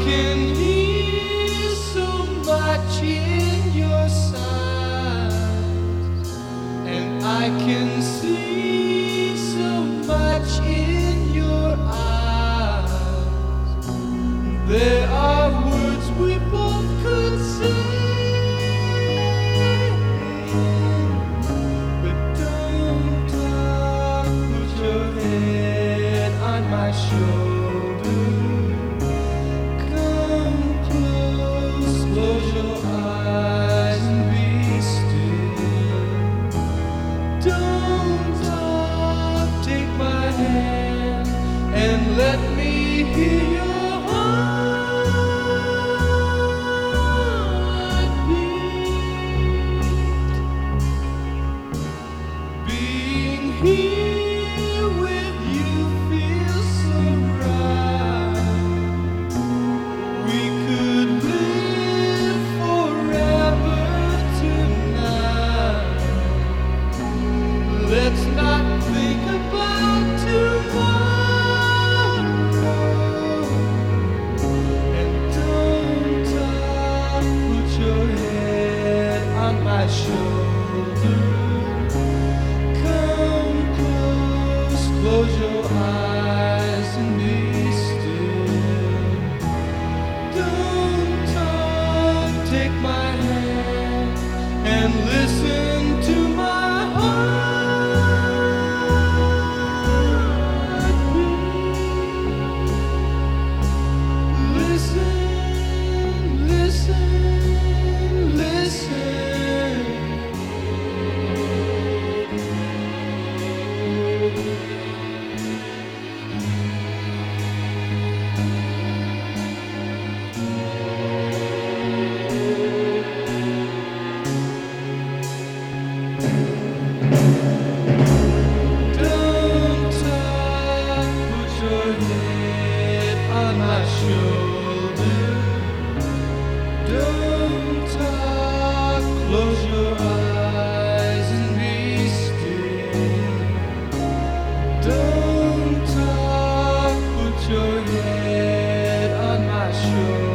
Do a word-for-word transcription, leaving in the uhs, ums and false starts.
can hear so much in your sighs, and I can see so much in your eyes. There are words we both could say, but don't talk. Put your head on my shoulder. Come close, close your eyes and be still. Don't talk, take my hand and let me hear your heartbeat. Being here with you feels so right. We could live forever tonight. Let's not think about tomorrow. And don't talk, put your head on my shoulder. Come close, close your eyes and be still. Don't talk, take my hand and listen to my heartbeat. Listen, listen, listen. Don't talk, put your head on my shoulder. Don't talk, close your eyes and be still. Don't talk, put your head on my shoulder.